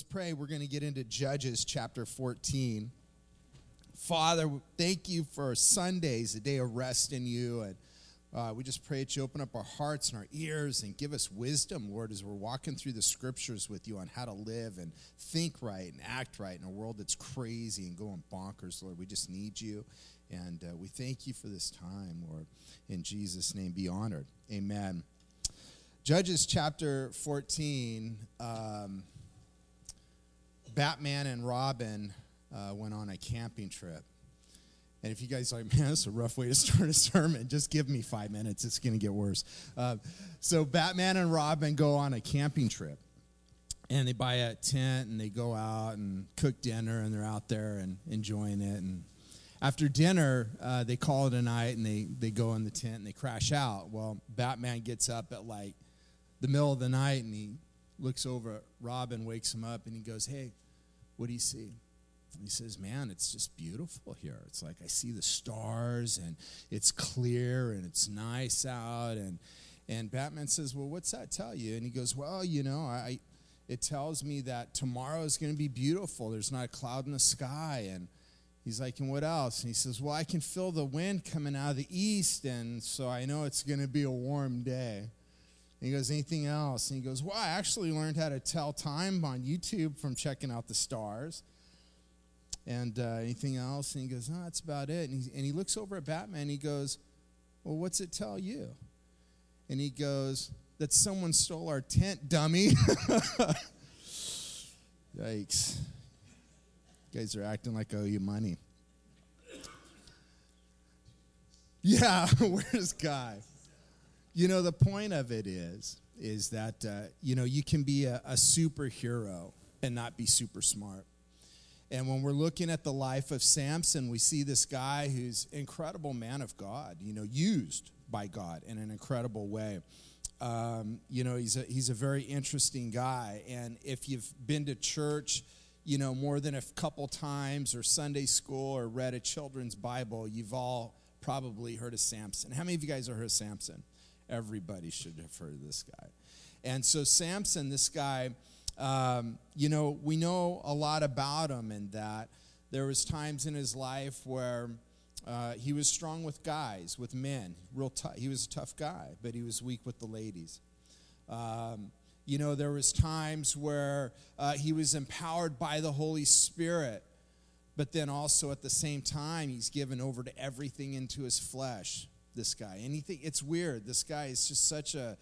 pray. We're going to get into Judges chapter 14. Father, thank you for Sundays, a day of rest in you. And we just pray that you open up our hearts and our ears and give us wisdom, Lord, as we're walking through the scriptures with you on how to live and think right and act right in a world that's crazy and going bonkers, Lord. We just need you. And we thank you for this time, Lord. In Jesus' name, be honored. Amen. Judges chapter 14, Batman and Robin went on a camping trip. And if you guys are like, man, that's a rough way to start a sermon, just give me 5 minutes. It's going to get worse. So Batman and Robin go on a camping trip. And they buy a tent, and they go out and cook dinner, and they're out there and enjoying it. And after dinner, they call it a night, and they go in the tent, and they crash out. Well, Batman gets up at, like, the middle of the night, and he looks over at Robin, wakes him up, and he goes, hey, what do you see? And he says, man, it's just beautiful here. It's like I see the stars, and it's clear, and it's nice out. And Batman says, well, what's that tell you? And he goes, well, you know, it tells me that tomorrow is going to be beautiful. There's not a cloud in the sky. And he's like, and what else? And he says, well, I can feel the wind coming out of the east, and so I know it's going to be a warm day. And he goes, anything else? And he goes, well, I actually learned how to tell time on YouTube from checking out the stars. And anything else? And he goes, no, that's about it. And he looks over at Batman, and he goes, well, what's it tell you? And he goes, that someone stole our tent, dummy. Yikes. You guys are acting like I owe you money. Yeah, where's Guy? You know, the point of it is that, you know, you can be a superhero and not be super smart. And when we're looking at the life of Samson, we see this guy who's an incredible man of God, you know, used by God in an incredible way. You know, he's a very interesting guy. And if you've been to church, you know, more than a couple times, or Sunday school, or read a children's Bible, you've all probably heard of Samson. How many of you guys have heard of Samson? Everybody should have heard of this guy. And so Samson, this guy, you know, we know a lot about him, in that there was times in his life where he was strong with guys, with men, real tough. He was a tough guy, but he was weak with the ladies. You know, there was times where he was empowered by the Holy Spirit, but then also at the same time, he's given over to everything into his flesh, this guy. It's weird. This guy is just such a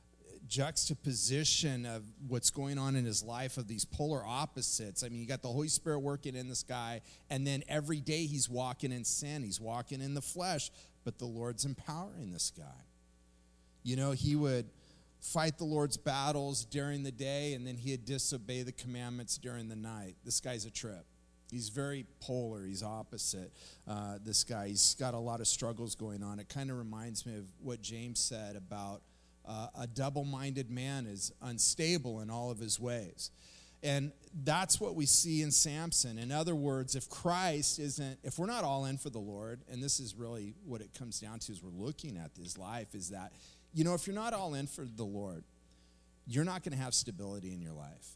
juxtaposition of what's going on in his life, of these polar opposites. I mean, you got the Holy Spirit working in this guy, and then every day he's walking in sin. He's walking in the flesh, but the Lord's empowering this guy. You know, he would fight the Lord's battles during the day, and then he'd disobey the commandments during the night. This guy's a trip. He's very polar. He's opposite. This guy, he's got a lot of struggles going on. It kind of reminds me of what James said about a double-minded man is unstable in all of his ways. And that's what we see in Samson. In other words, if we're not all in for the Lord, and this is really what it comes down to as we're looking at his life, is that, you know, if you're not all in for the Lord, you're not going to have stability in your life.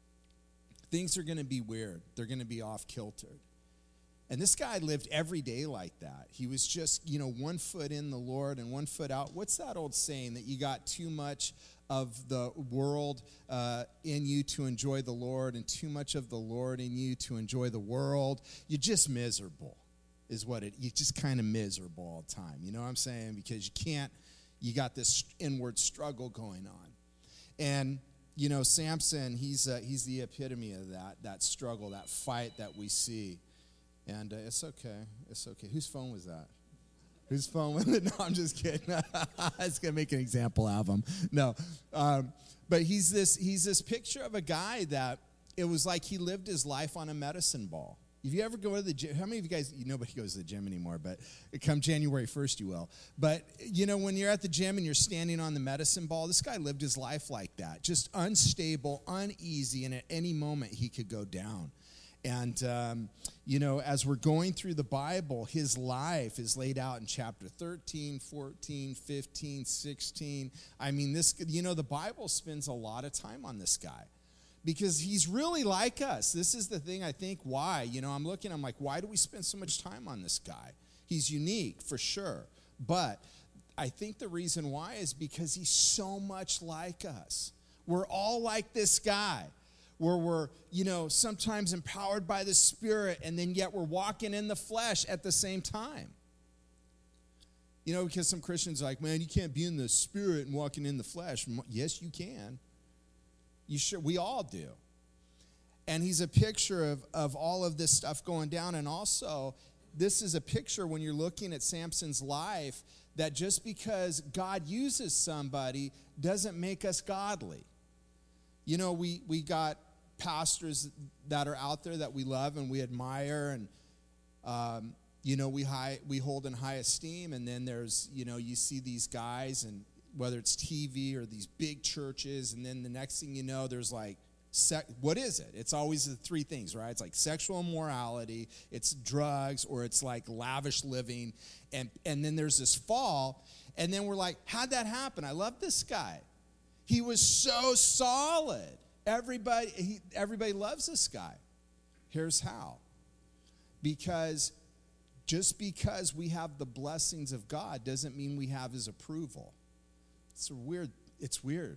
Things are going to be weird. They're going to be off-kiltered. And this guy lived every day like that. He was just, you know, 1 foot in the Lord and 1 foot out. What's that old saying, that you got too much of the world in you to enjoy the Lord, and too much of the Lord in you to enjoy the world? You're just miserable, you're just kind of miserable all the time. You know what I'm saying? Because you got this inward struggle going on. And, you know, Samson, he's the epitome of that struggle, that fight that we see. And it's okay. It's okay. Whose phone was that? Whose phone was it? No, I'm just kidding. I was going to make an example of him. No. But he's this picture of a guy that it was like he lived his life on a medicine ball. If you ever go to the gym, how many of you guys, nobody goes to the gym anymore, but come January 1st you will. But, you know, when you're at the gym and you're standing on the medicine ball, this guy lived his life like that. Just unstable, uneasy, and at any moment he could go down. And, you know, as we're going through the Bible, his life is laid out in chapter 13, 14, 15, 16. I mean, the Bible spends a lot of time on this guy. because he's really like us. This is the thing, I think, why. I'm like, why do we spend so much time on this guy? He's unique, for sure. But I think the reason why is because he's so much like us. We're all like this guy, where we're, sometimes empowered by the Spirit, and then yet we're walking in the flesh at the same time. Because some Christians are like, man, you can't be in the Spirit and walking in the flesh. Yes, you can. We all do. And he's a picture of all of this stuff going down. And also, this is a picture when you're looking at Samson's life, that just because God uses somebody doesn't make us godly. We got pastors that are out there that we love and we admire, and we hold in high esteem. And then there's, you see these guys, and whether it's TV or these big churches, and then the next thing you know, there's like, what is it? It's always the three things, right? It's like sexual immorality, it's drugs, or it's like lavish living, and then there's this fall, and then we're like, how'd that happen? I love this guy. He was so solid. Everybody loves this guy. Here's how. Just because we have the blessings of God doesn't mean we have his approval. It's weird.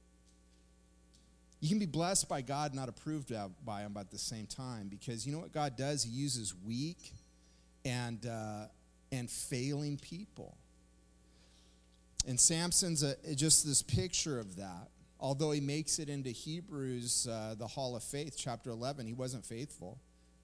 You can be blessed by God, not approved by him, but at the same time, because you know what God does? He uses weak and failing people. And Samson's just this picture of that. Although he makes it into Hebrews, the Hall of Faith, chapter 11, he wasn't faithful.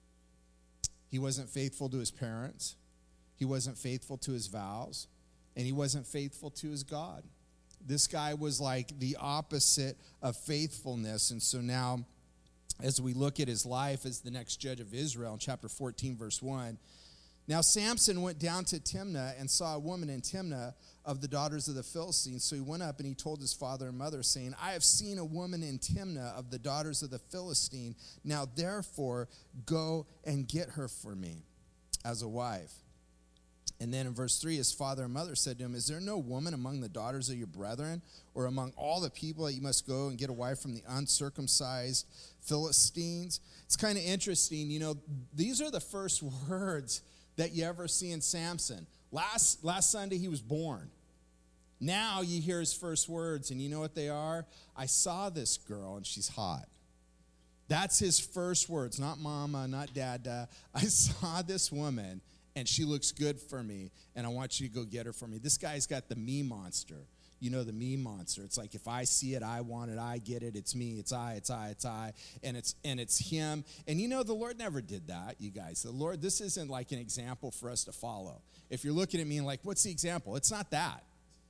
He wasn't faithful to his parents. He wasn't faithful to his vows. And he wasn't faithful to his God. This guy was like the opposite of faithfulness. And so now, as we look at his life as the next judge of Israel in chapter 14, verse 1, now Samson went down to Timnah and saw a woman in Timnah of the daughters of the Philistines. So he went up and he told his father and mother, saying, I have seen a woman in Timnah of the daughters of the Philistine. Now therefore go and get her for me as a wife. And then in verse 3, his father and mother said to him, is there no woman among the daughters of your brethren or among all the people that you must go and get a wife from the uncircumcised Philistines? It's kind of interesting. These are the first words that you ever see in Samson. Last Sunday, he was born. Now you hear his first words, and you know what they are? I saw this girl, and she's hot. That's his first words, not mama, not dada. I saw this woman, and she looks good for me, and I want you to go get her for me. This guy's got the me monster. You know, the me monster. It's like, if I see it, I want it, I get it, it's me, it's I, and it's him. And the Lord never did that, you guys. The Lord, this isn't like an example for us to follow. If you're looking at me and like, what's the example? It's not that.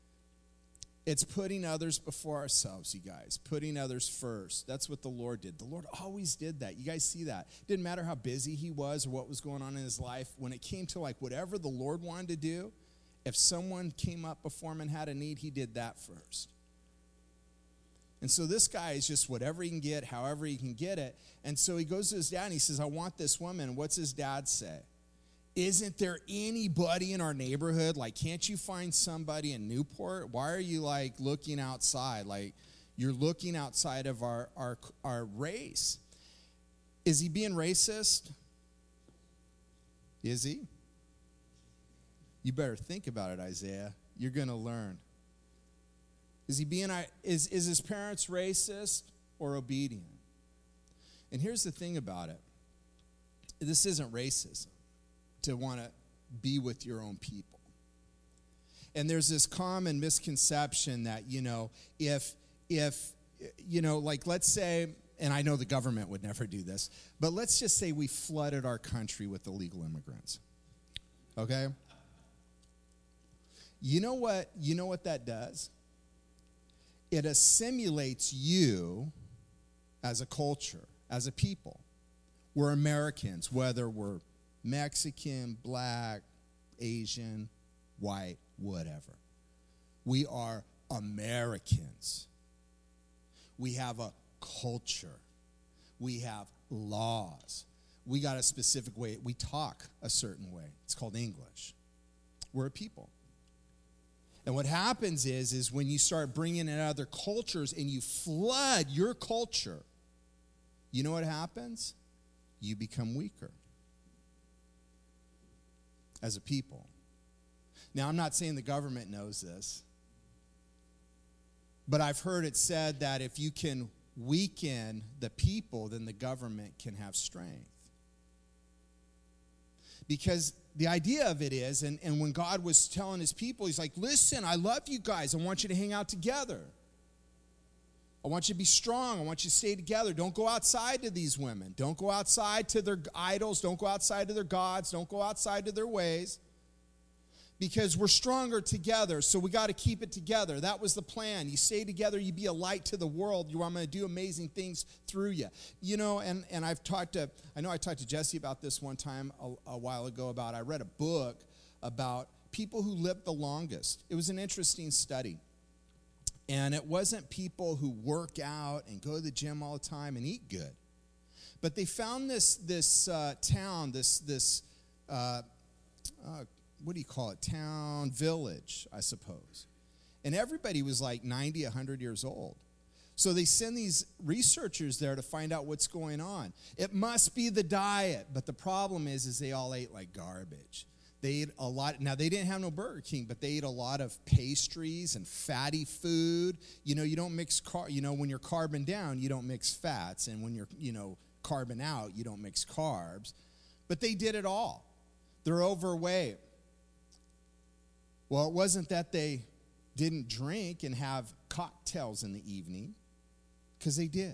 It's putting others before ourselves, you guys. Putting others first. That's what the Lord did. The Lord always did that. You guys see that. Didn't matter how busy he was or what was going on in his life. When it came to like whatever the Lord wanted to do, if someone came up before him and had a need, he did that first. And so this guy is just whatever he can get, however he can get it. And so he goes to his dad and he says, I want this woman. What's his dad say? Isn't there anybody in our neighborhood? Like, can't you find somebody in Newport? Why are you like looking outside? Like, you're looking outside of our race. Is he being racist? Is he? You better think about it, Isaiah. You're going to learn. Is his parents racist or obedient? And here's the thing about it. This isn't racism, to want to be with your own people. And there's this common misconception that, if like, let's say, and I know the government would never do this, but let's just say we flooded our country with illegal immigrants. Okay? You know what that does? It assimilates you as a culture, as a people. We're Americans, whether we're Mexican, black, Asian, white, whatever. We are Americans. We have a culture. We have laws. We got a specific way. We talk a certain way. It's called English. We're a people. And what happens is when you start bringing in other cultures and you flood your culture you know what happens? You become weaker as a people. Now, I'm not saying the government knows this, but I've heard it said that if you can weaken the people, then the government can have strength. Because the idea of it is, and when God was telling his people, he's like, listen, I love you guys. I want you to hang out together. I want you to be strong. I want you to stay together. Don't go outside to these women. Don't go outside to their idols. Don't go outside to their gods. Don't go outside to their ways. Because we're stronger together, so we got to keep it together. That was the plan. You stay together, you be a light to the world. I'm going to do amazing things through you. You know, and I talked to Jesse about this one time a while ago I read a book about people who lived the longest. It was an interesting study. And it wasn't people who work out and go to the gym all the time and eat good. But they found this town, what do you call it? Town, village, I suppose. And everybody was like 90, 100 years old. So they send these researchers there to find out what's going on. It must be the diet, but the problem is they all ate like garbage. They ate a lot. Now, they didn't have no Burger King, but they ate a lot of pastries and fatty food. You know, you don't mix, when you're carbon down, you don't mix fats. And when you're, carbon out, you don't mix carbs. But they did it all. They're overweight. Well, it wasn't that they didn't drink and have cocktails in the evening, because they did.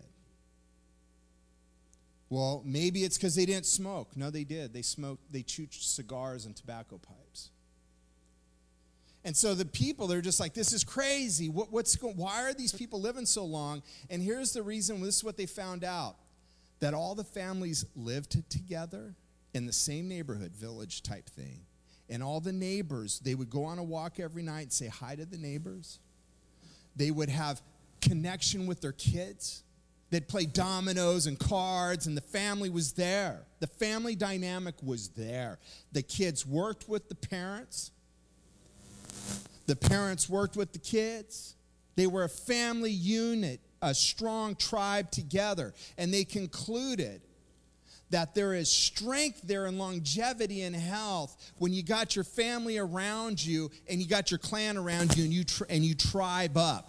Well, maybe it's because they didn't smoke. No, they did. They smoked, they chewed cigars and tobacco pipes. And so the people, they're just like, this is crazy. Why are these people living so long? And here's the reason, this is what they found out, that all the families lived together in the same neighborhood, village type thing. And all the neighbors, they would go on a walk every night and say hi to the neighbors. They would have connection with their kids. They'd play dominoes and cards, and the family was there. The family dynamic was there. The kids worked with the parents. The parents worked with the kids. They were a family unit, a strong tribe together. And they concluded that there is strength there and longevity and health when you got your family around you and you got your clan around you and you tribe up.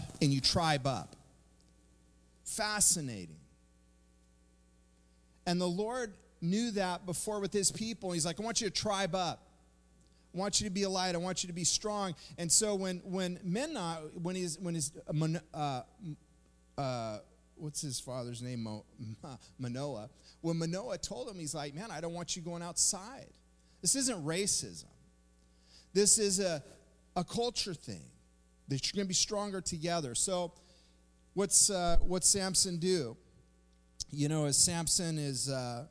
Fascinating. And the Lord knew that before with his people. He's like, I want you to tribe up. I want you to be a light. I want you to be strong. And so when what's his father's name? Manoah. When Manoah told him, he's like, man, I don't want you going outside. This isn't racism. This is a culture thing. That you're going to be stronger together. So what's Samson do? As Samson is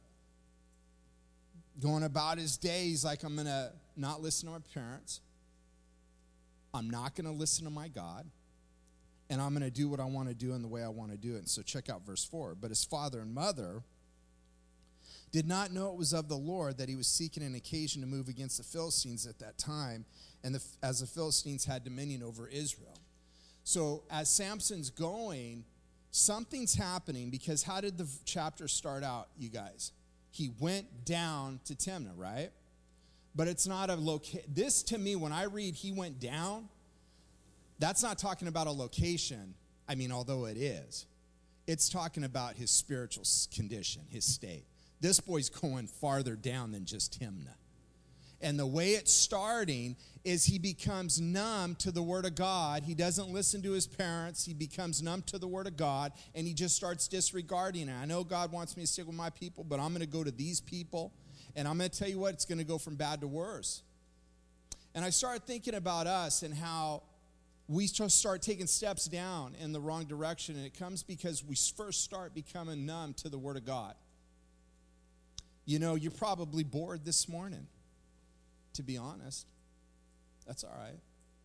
going about his day, he's like, I'm going to not listen to my parents. I'm not going to listen to my God. And I'm going to do what I want to do in the way I want to do it. And so check out verse 4. But his father and mother did not know it was of the Lord that he was seeking an occasion to move against the Philistines at that time, and as the Philistines had dominion over Israel. So as Samson's going, something's happening, because how did the chapter start out, you guys? He went down to Timnah, right? But it's not a location. This, to me, when I read he went down, that's not talking about a location. I mean, although it is. It's talking about his spiritual condition, his state. This boy's going farther down than just Timnah. And the way it's starting is he becomes numb to the Word of God. He doesn't listen to his parents. He becomes numb to the Word of God, and he just starts disregarding it. I know God wants me to stick with my people, but I'm going to go to these people, and I'm going to tell you what, it's going to go from bad to worse. And I started thinking about us and how we just start taking steps down in the wrong direction, and it comes because we first start becoming numb to the Word of God. You're probably bored this morning, to be honest. That's all right.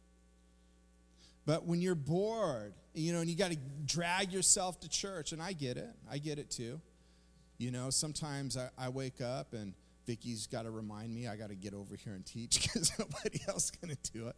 But when you're bored, and you got to drag yourself to church, and I get it too. Sometimes I wake up and Vicky's got to remind me I got to get over here and teach because nobody else is going to do it.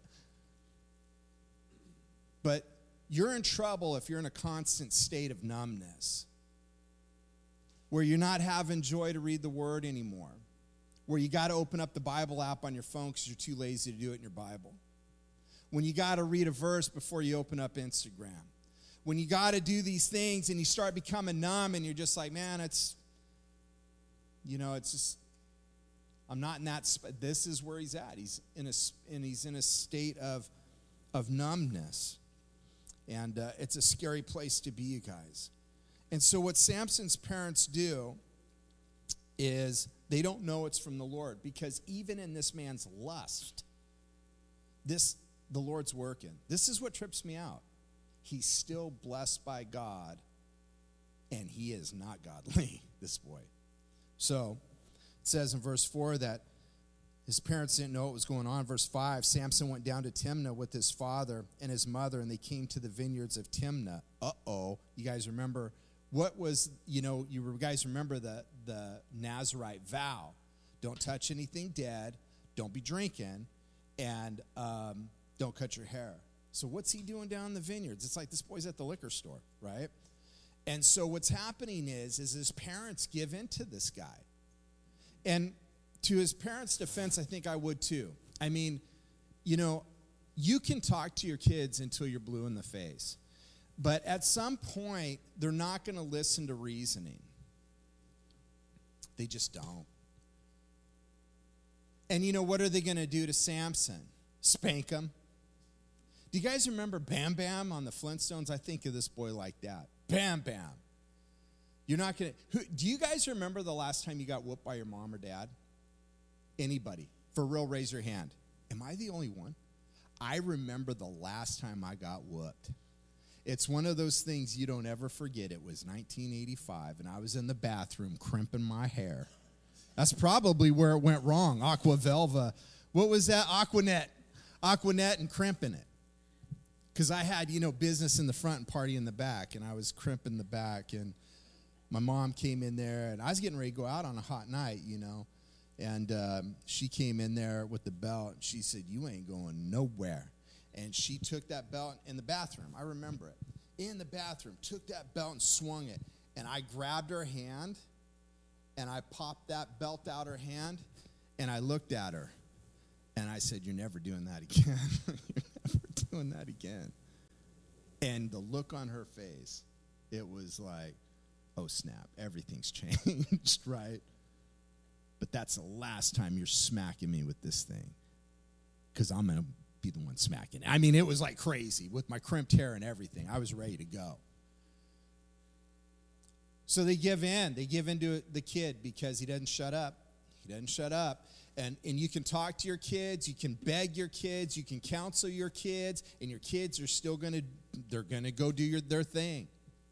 But you're in trouble if you're in a constant state of numbness. where you're not having joy to read the word anymore, where you got to open up the Bible app on your phone because you're too lazy to do it in your Bible, when you got to read a verse before you open up Instagram, when you got to do these things and you start becoming numb and you're just like, man, it's just, I'm not in that, this is where he's at. He's in a state of numbness. And it's a scary place to be, you guys. And so what Samson's parents do is they don't know it's from the Lord, because even in this man's lust, the Lord's working. This is what trips me out. He's still blessed by God, and he is not godly, this boy. So it says in verse 4 that his parents didn't know what was going on. Verse 5, Samson went down to Timnah with his father and his mother, and they came to the vineyards of Timnah. Uh-oh. You guys remember what was, you guys remember the Nazirite vow. Don't touch anything dead, don't be drinking, and don't cut your hair. So what's he doing down in the vineyards? It's like this boy's at the liquor store, right? And so what's happening is his parents give in to this guy. And to his parents' defense, I think I would too. I mean, you can talk to your kids until you're blue in the face. But at some point, they're not going to listen to reasoning. They just don't. And what are they going to do to Samson? Spank him? Do you guys remember Bam Bam on the Flintstones? I think of this boy like that. Bam Bam. You're not going to... Do you guys remember the last time you got whooped by your mom or dad? Anybody? For real, raise your hand. Am I the only one? I remember the last time I got whooped. It's one of those things you don't ever forget. It was 1985, and I was in the bathroom crimping my hair. That's probably where it went wrong. Aqua Velva. What was that? Aquanet and crimping it. Because I had, business in the front and party in the back, and I was crimping the back, and my mom came in there, and I was getting ready to go out on a hot night, and she came in there with the belt, and she said, "You ain't going nowhere." And she took that belt in the bathroom. I remember it. In the bathroom, took that belt and swung it, and I grabbed her hand, and I popped that belt out her hand, and I looked at her, and I said, "You're never doing that again." You're never doing that again. And the look on her face, it was like, oh snap, everything's changed, right? But that's the last time you're smacking me with this thing, because I'm going to be the one smacking. I mean, it was like crazy with my crimped hair and everything. I was ready to go. So they give in. They give in to the kid because he doesn't shut up. He doesn't shut up. And you can talk to your kids, you can beg your kids, you can counsel your kids, and your kids are still they're gonna go do their thing.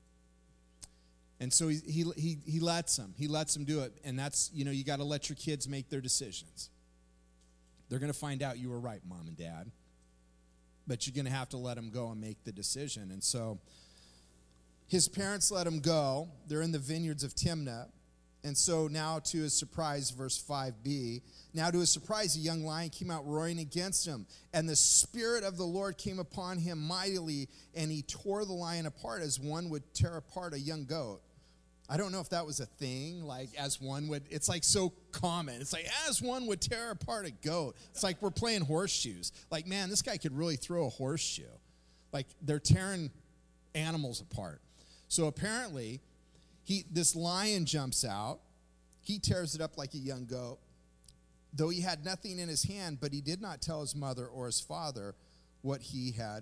And so he lets them. He lets them do it. And that's, you got to let your kids make their decisions. They're going to find out you were right, Mom and Dad. But you're going to have to let them go and make the decision. And so his parents let him go. They're in the vineyards of Timnah. And so now to his surprise, verse 5b, now to his surprise, a young lion came out roaring against him. And the Spirit of the Lord came upon him mightily, and he tore the lion apart as one would tear apart a young goat. I don't know if that was a thing, like as one would, it's like so common. It's like as one would tear apart a goat. It's like we're playing horseshoes. Like, man, this guy could really throw a horseshoe. Like they're tearing animals apart. So apparently, this lion jumps out. He tears it up like a young goat, though he had nothing in his hand, but he did not tell his mother or his father what he had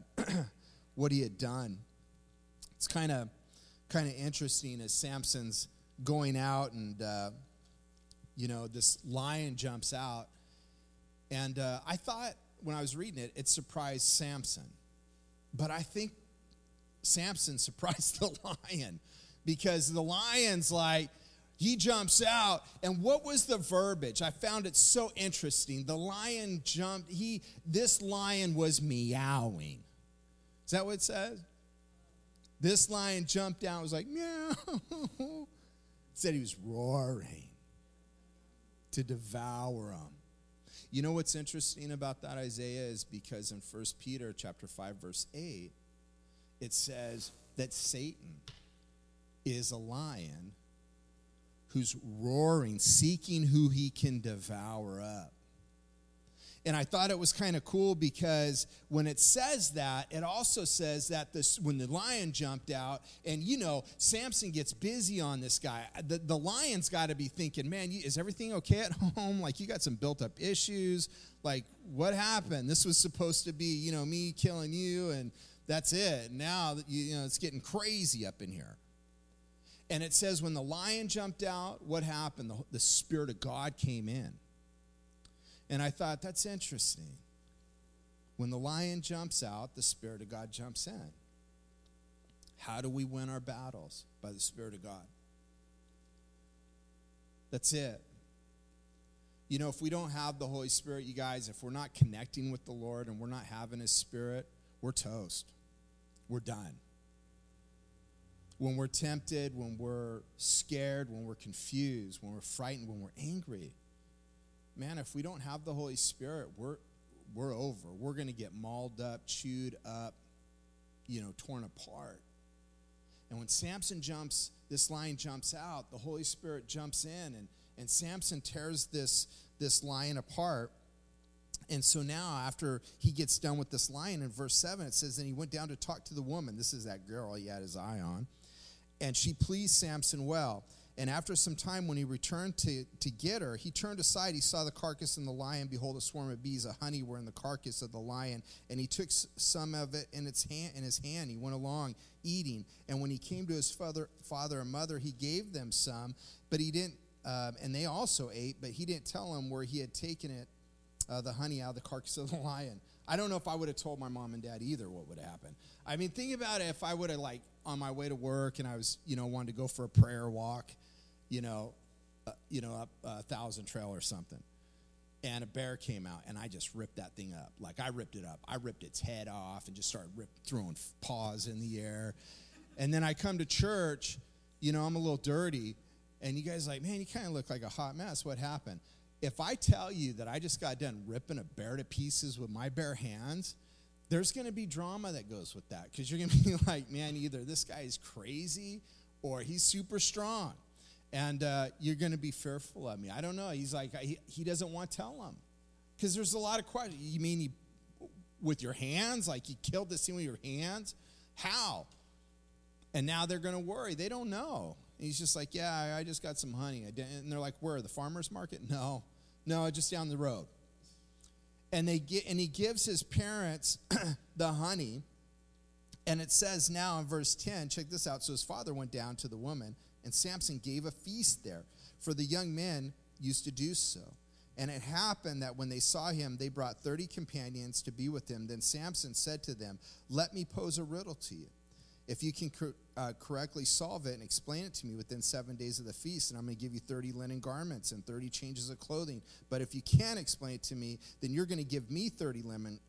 done. It's kind of interesting as Samson's going out and, this lion jumps out. And I thought when I was reading it, it surprised Samson. But I think Samson surprised the lion, because the lion's like, he jumps out. And what was the verbiage? I found it so interesting. The lion jumped. This lion was meowing. Is that what it says? This lion jumped down, was like, meow. It said he was roaring to devour them. You know what's interesting about that, Isaiah, is because in 1 Peter chapter 5, verse 8, it says that Satan is a lion who's roaring, seeking who he can devour up. And I thought it was kind of cool because when it says that, it also says that when the lion jumped out, and Samson gets busy on this guy. The lion's got to be thinking, man, is everything okay at home? Like, you got some built up issues. Like, what happened? This was supposed to be, me killing you, and that's it. Now, it's getting crazy up in here. And it says when the lion jumped out, what happened? The Spirit of God came in. And I thought, that's interesting. When the lion jumps out, the Spirit of God jumps in. How do we win our battles? By the Spirit of God. That's it. If we don't have the Holy Spirit, you guys, if we're not connecting with the Lord and we're not having His Spirit, we're toast. We're done. When we're tempted, when we're scared, when we're confused, when we're frightened, when we're angry, man, if we don't have the Holy Spirit, we're over. We're going to get mauled up, chewed up, torn apart. And when this lion jumps out, the Holy Spirit jumps in, and Samson tears this lion apart. And so now, after he gets done with this lion, in verse 7, it says, then he went down to talk to the woman. This is that girl he had his eye on. And she pleased Samson well. And after some time, when he returned to get her, he turned aside. He saw the carcass and the lion. Behold, a swarm of bees of honey were in the carcass of the lion. And he took some of it in his hand. He went along eating. And when he came to his father and mother, he gave them some. But he didn't, and they also ate. But he didn't tell them where he had taken it, the honey out of the carcass of the lion. I don't know if I would have told my mom and dad either what would happen. I mean, think about it. If I would have, on my way to work and I was, wanted to go for a prayer walk, up 1,000 Trail or something, and a bear came out, and I just ripped that thing up. Like, I ripped it up. I ripped its head off and just started throwing paws in the air. And then I come to church, I'm a little dirty, and you guys are like, man, you kind of look like a hot mess. What happened? If I tell you that I just got done ripping a bear to pieces with my bare hands, there's going to be drama that goes with that, because you're going to be like, man, either this guy is crazy or he's super strong. And you're going to be fearful of me. I don't know. He's like, he doesn't want to tell them. Because there's a lot of questions. You mean with your hands? Like, you killed this thing with your hands? How? And now they're going to worry. They don't know. And he's just like, yeah, I just got some honey. And they're like, where? The farmer's market? No, just down the road. And he gives his parents the honey. And it says now in verse 10, check this out. So his father went down to the woman, and Samson gave a feast there, for the young men used to do so. And it happened that when they saw him, they brought 30 companions to be with him. Then Samson said to them, let me pose a riddle to you. If you can correctly solve it and explain it to me within 7 days of the feast, and I'm going to give you 30 linen garments and 30 changes of clothing. But if you can't explain it to me, then you're going to give me 30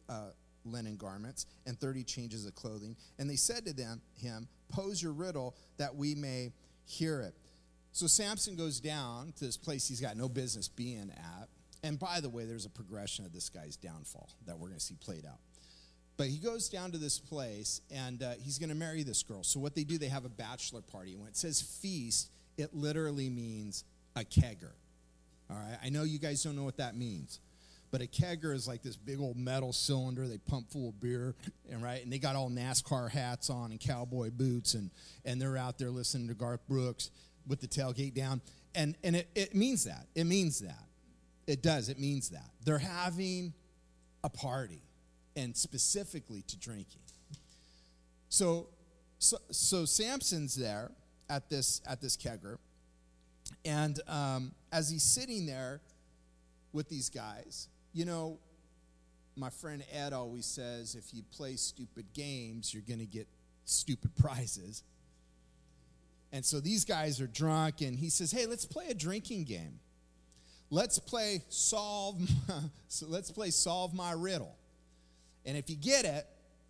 linen garments and 30 changes of clothing. And they said to him, pose your riddle that we may hear it. So Samson goes down to this place he's got no business being at. And by the way, there's a progression of this guy's downfall that we're going to see played out. But he goes down to this place, and he's going to marry this girl. So what they do, they have a bachelor party. When it says feast, it literally means a kegger. All right? I know you guys don't know what that means. But a kegger is like this big old metal cylinder they pump full of beer, and they got all NASCAR hats on and cowboy boots, and they're out there listening to Garth Brooks with the tailgate down. And it means that. It means that. It does. It means that. They're having a party, and specifically to drinking. So Samson's there at this kegger, and as he's sitting there with these guys, my friend Ed always says, if you play stupid games, you're going to get stupid prizes. And so these guys are drunk, and he says, hey, let's play a drinking game. Let's play solve my riddle. And if you get it,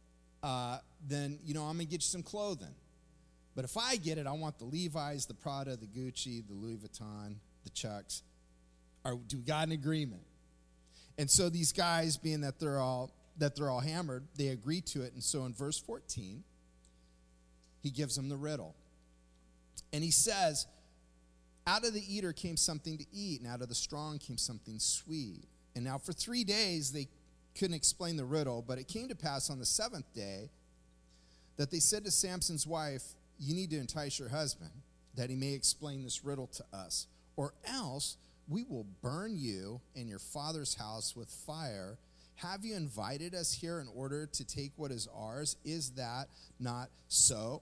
then, I'm going to get you some clothing. But if I get it, I want the Levi's, the Prada, the Gucci, the Louis Vuitton, the Chucks. Do we got an agreement? And so these guys, being that they're all hammered, they agree to it. And so in verse 14, he gives them the riddle. And he says, Out of the eater came something to eat, and out of the strong came something sweet. And now for 3 days they couldn't explain the riddle, but it came to pass on the seventh day that they said to Samson's wife, you need to entice your husband, that he may explain this riddle to us, or else we will burn you and your father's house with fire. Have you invited us here in order to take what is ours? Is that not so?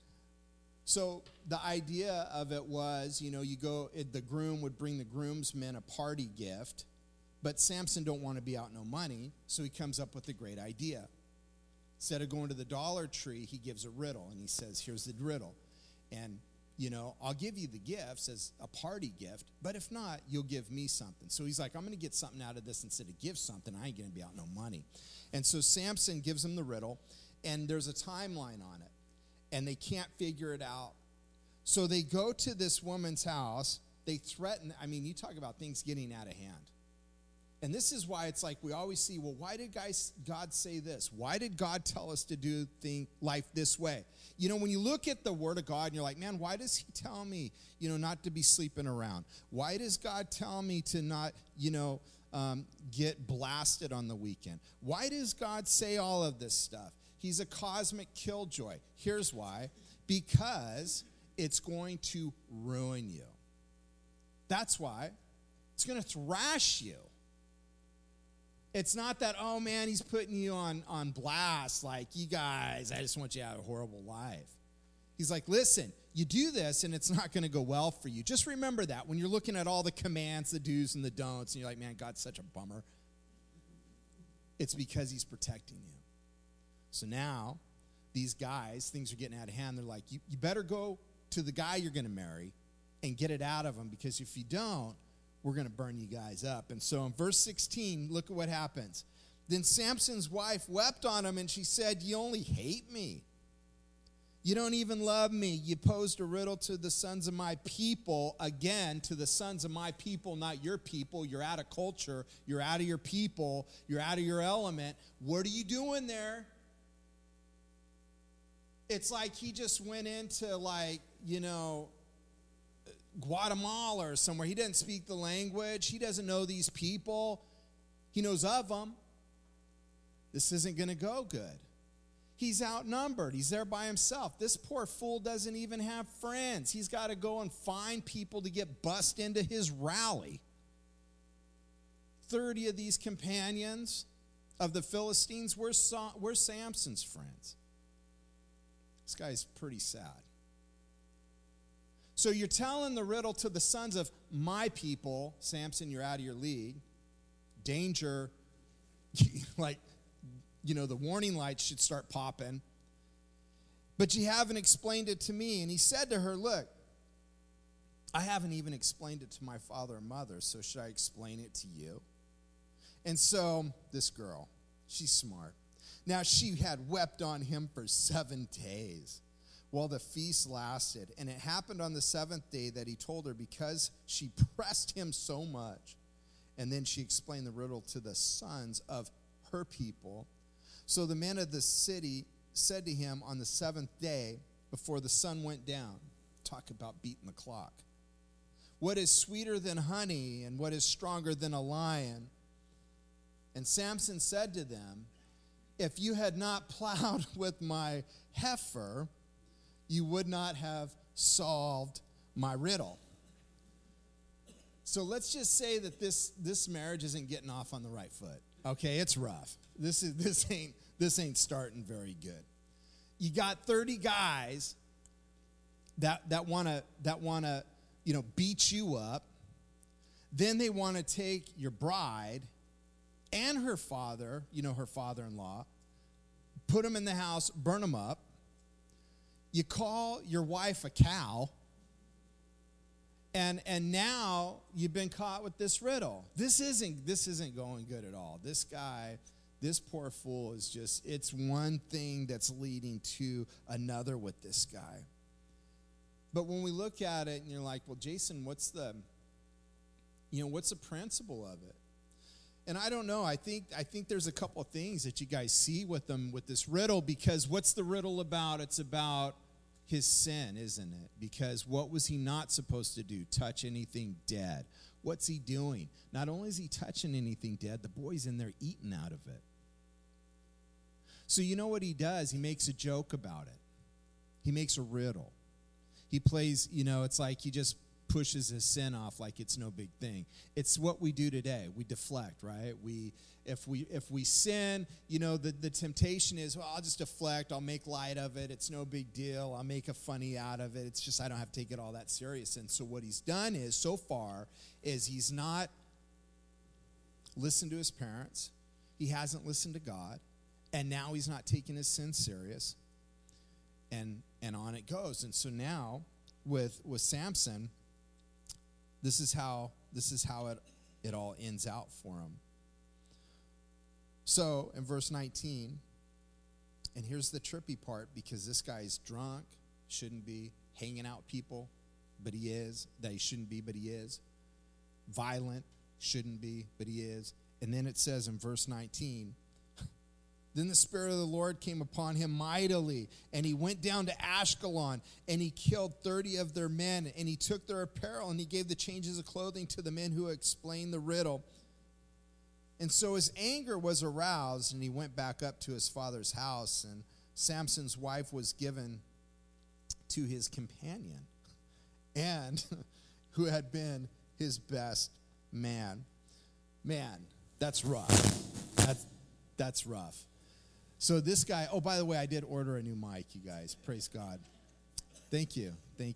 So the idea of it was, the groom would bring the groomsmen a party gift, but Samson don't want to be out no money, so he comes up with a great idea. Instead of going to the Dollar Tree, he gives a riddle, and he says, here's the riddle. And, I'll give you the gifts as a party gift, but if not, you'll give me something. So he's like, I'm going to get something out of this instead of give something. I ain't going to be out no money. And so Samson gives him the riddle, and there's a timeline on it, and they can't figure it out. So they go to this woman's house. They threaten. You talk about things getting out of hand. And this is why it's like we always see, well, why did God say this? Why did God tell us to do life this way? When you look at the Word of God and you're like, man, why does he tell me, not to be sleeping around? Why does God tell me to not, get blasted on the weekend? Why does God say all of this stuff? He's a cosmic killjoy. Here's why. Because it's going to ruin you. That's why. It's going to thrash you. It's not that, oh, man, he's putting you on blast, like, you guys, I just want you to have a horrible life. He's like, listen, you do this, and it's not going to go well for you. Just remember that when you're looking at all the commands, the do's and the don'ts, and you're like, man, God's such a bummer. It's because he's protecting you. So now, these guys, things are getting out of hand. They're like, you better go to the guy you're going to marry and get it out of him, because if you don't, we're going to burn you guys up. And so in verse 16, look at what happens. Then Samson's wife wept on him, and she said, you only hate me. You don't even love me. You posed a riddle to the sons of my people. Again, to the sons of my people, not your people. You're out of culture. You're out of your people. You're out of your element. What are you doing there? It's like he just went into Guatemala or somewhere. He doesn't speak the language. He doesn't know these people. He knows of them. This isn't going to go good. He's outnumbered. He's there by himself. This poor fool doesn't even have friends. He's got to go and find people to get bussed into his rally. 30 of these companions of the Philistines were Samson's friends. This guy's pretty sad. So you're telling the riddle to the sons of my people, Samson, you're out of your league. Danger, the warning lights should start popping. But you haven't explained it to me. And he said to her, look, I haven't even explained it to my father and mother, so should I explain it to you? And so this girl, she's smart. Now she had wept on him for 7 days. While the feast lasted. And it happened on the 7th day that he told her, because she pressed him so much. And then she explained the riddle to the sons of her people. So the men of the city said to him on the 7th day, before the sun went down, talk about beating the clock, what is sweeter than honey, and what is stronger than a lion? And Samson said to them, if you had not plowed with my heifer, you would not have solved my riddle. So let's just say that this marriage isn't getting off on the right foot. Okay, it's rough. This ain't starting very good. You got 30 guys that want to beat you up. Then they want to take your bride and her father, her father-in-law, put them in the house, burn them up. You call your wife a cow, and now you've been caught with this riddle. This isn't going good at all. This guy, this poor fool is just, it's one thing that's leading to another with this guy. But when we look at it and you're like, well, Jason, what's the principle of it? And I don't know. I think there's a couple of things that you guys see with them with this riddle, because what's the riddle about? It's about his sin, isn't it? Because what was he not supposed to do? Touch anything dead. What's he doing? Not only is he touching anything dead, the boy's in there eating out of it. So you know what he does? He makes a joke about it. He makes a riddle. He plays, it's like he just pushes his sin off like it's no big thing. It's what we do today. We deflect, right? If we sin, the temptation is, well, I'll just deflect. I'll make light of it. It's no big deal. I'll make a funny out of it. It's just I don't have to take it all that serious. And so what he's done is, so far, is he's not listened to his parents. He hasn't listened to God. And now he's not taking his sin serious. And on it goes. And so now with Samson, this is how it all ends out for him. So in verse 19, and here's the trippy part, because this guy's drunk, shouldn't be, hanging out with people, but he is, that he shouldn't be, but he is. Violent, shouldn't be, but he is. And then it says in verse 19, then the Spirit of the Lord came upon him mightily, and he went down to Ashkelon, and he killed 30 of their men, and he took their apparel, and he gave the changes of clothing to the men who explained the riddle. And so his anger was aroused, and he went back up to his father's house, and Samson's wife was given to his companion, and who had been his best man. Man, that's rough. That's rough. So this guy, oh, by the way, I did order a new mic, you guys. Praise God. Thank you.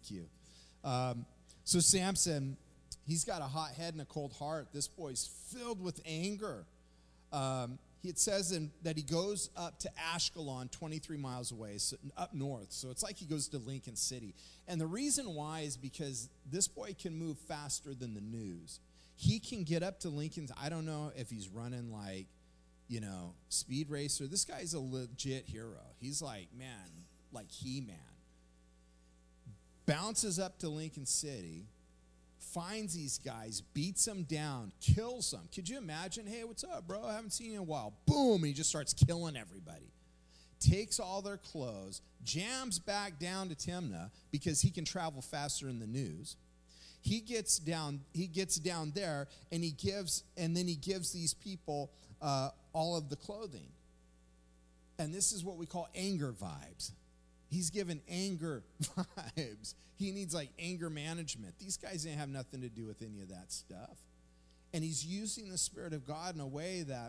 So Samson, he's got a hot head and a cold heart. This boy's filled with anger. It says that he goes up to Ashkelon, 23 miles away, so up north. So it's like he goes to Lincoln City. And the reason why is because this boy can move faster than the news. He can get up to Lincoln. I don't know if he's running like, speed racer. This guy's a legit hero. He's like, man, like He-Man. Bounces up to Lincoln City, finds these guys, beats them down, kills them. Could you imagine? Hey, what's up, bro? I haven't seen you in a while. Boom, and he just starts killing everybody. Takes all their clothes, jams back down to Timnah because he can travel faster in the news. He gets down there, and then he gives these people all of the clothing. And this is what we call anger vibes. He's given anger vibes. He needs like anger management. These guys didn't have nothing to do with any of that stuff. And he's using the Spirit of God in a way that,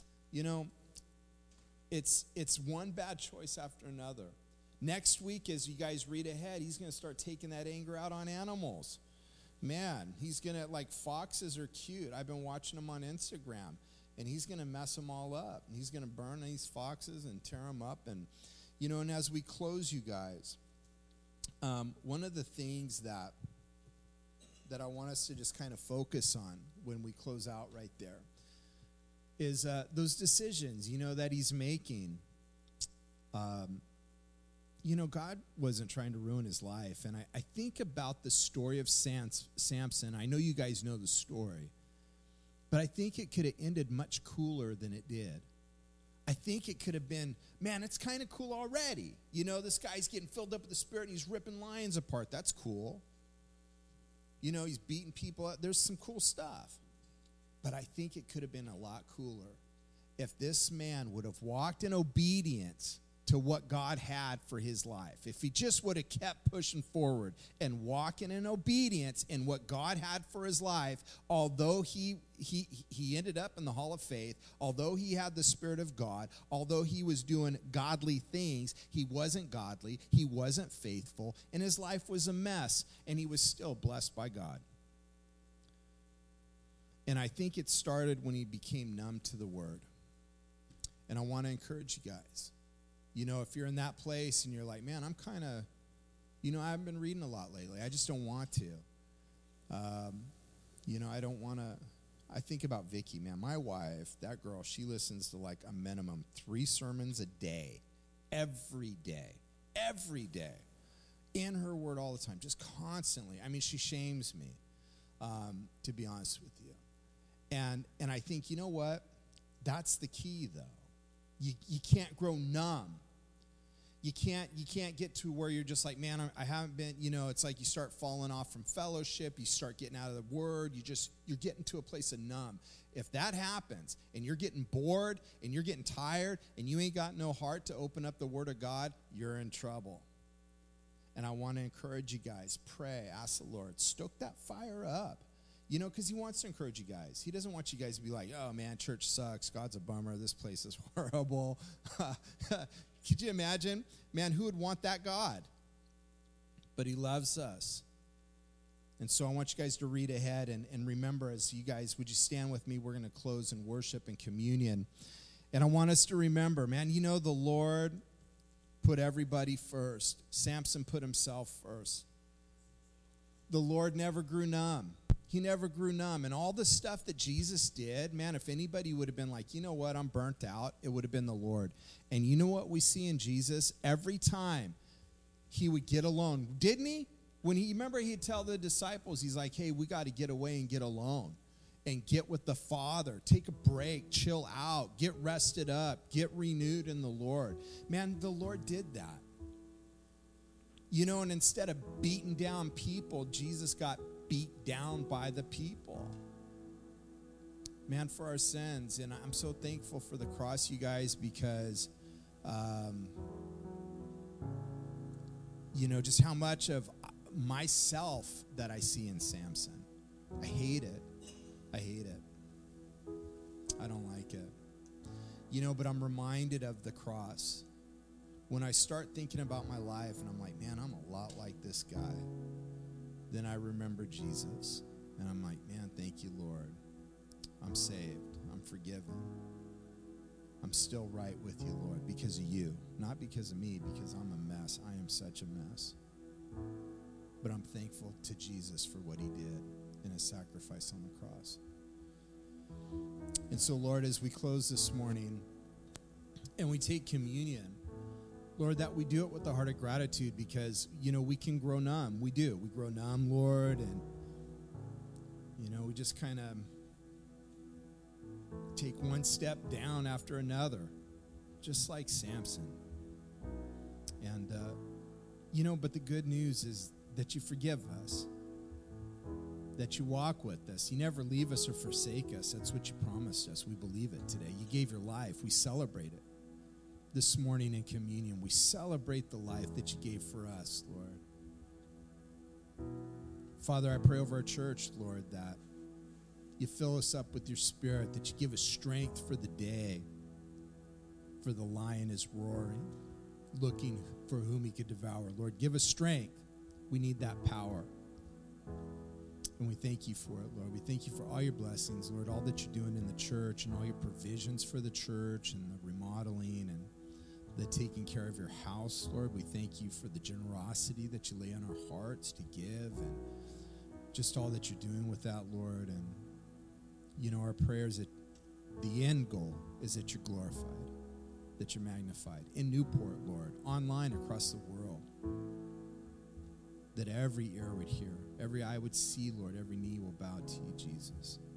it's one bad choice after another. Next week, as you guys read ahead, he's going to start taking that anger out on animals. Man, he's going to, like, foxes are cute. I've been watching them on Instagram. And he's going to mess them all up. And he's going to burn these foxes and tear them up. And, and as we close, you guys, one of the things that I want us to just kind of focus on when we close out right there is those decisions, that he's making. God wasn't trying to ruin his life. And I think about the story of Samson. I know you guys know the story. But I think it could have ended much cooler than it did. I think it could have been, man, it's kind of cool already. This guy's getting filled up with the Spirit, and he's ripping lions apart. That's cool. He's beating people up. There's some cool stuff. But I think it could have been a lot cooler if this man would have walked in obedience to what God had for his life. If he just would have kept pushing forward and walking in obedience in what God had for his life, although he ended up in the Hall of Faith, although he had the Spirit of God, although he was doing godly things, he wasn't godly, he wasn't faithful, and his life was a mess, and he was still blessed by God. And I think it started when he became numb to the Word. And I want to encourage you guys. If you're in that place and you're like, man, I'm kind of, I haven't been reading a lot lately. I just don't want to. I don't want to. I think about Vicky, man. My wife, that girl, she listens to like a minimum 3 sermons a day, every day, in her word all the time, just constantly. I mean, she shames me, to be honest with you. And I think, you know what? That's the key, though. You can't grow numb. You can't get to where you're just like, man, I haven't been, it's like you start falling off from fellowship, you start getting out of the word, you're getting to a place of numb. If that happens and you're getting bored and you're getting tired and you ain't got no heart to open up the word of God, you're in trouble. And I want to encourage you guys, pray, ask the Lord, stoke that fire up. Because he wants to encourage you guys. He doesn't want you guys to be like, oh, man, church sucks. God's a bummer. This place is horrible. Could you imagine? Man, who would want that God? But he loves us. And so I want you guys to read ahead and remember, as you guys, would you stand with me? We're going to close in worship and communion. And I want us to remember, man, the Lord put everybody first. Samson put himself first. The Lord never grew numb. He never grew numb. And all the stuff that Jesus did, man, if anybody would have been like, you know what, I'm burnt out, it would have been the Lord. And you know what we see in Jesus? Every time he would get alone, didn't he? Remember he'd tell the disciples, he's like, hey, we got to get away and get alone and get with the Father. Take a break, chill out, get rested up, get renewed in the Lord. Man, the Lord did that. And instead of beating down people, Jesus got beat down by the people. Man, for our sins. And I'm so thankful for the cross, you guys, because, just how much of myself that I see in Samson. I hate it. I hate it. I don't like it. But I'm reminded of the cross. When I start thinking about my life and I'm like, man, I'm a lot like this guy. Then I remember Jesus, and I'm like, man, thank you, Lord. I'm saved. I'm forgiven. I'm still right with you, Lord, because of you. Not because of me, because I'm a mess. I am such a mess. But I'm thankful to Jesus for what he did in his sacrifice on the cross. And so, Lord, as we close this morning and we take communion, Lord, that we do it with the heart of gratitude because, we can grow numb. We do. We grow numb, Lord, and, we just kind of take one step down after another, just like Samson. And, but the good news is that you forgive us, that you walk with us. You never leave us or forsake us. That's what you promised us. We believe it today. You gave your life. We celebrate it. This morning in communion, we celebrate the life that you gave for us, Lord. Father, I pray over our church, Lord, that you fill us up with your spirit, that you give us strength for the day, for the lion is roaring, looking for whom he could devour. Lord, give us strength. We need that power. And we thank you for it, Lord. We thank you for all your blessings, Lord, all that you're doing in the church and all your provisions for the church and the remodeling and the taking care of your house, Lord. We thank you for the generosity that you lay on our hearts to give and just all that you're doing with that, Lord. And, our prayers that the end goal is that you're glorified, that you're magnified in Newport, Lord, online across the world, that every ear would hear, every eye would see, Lord, every knee will bow to you, Jesus.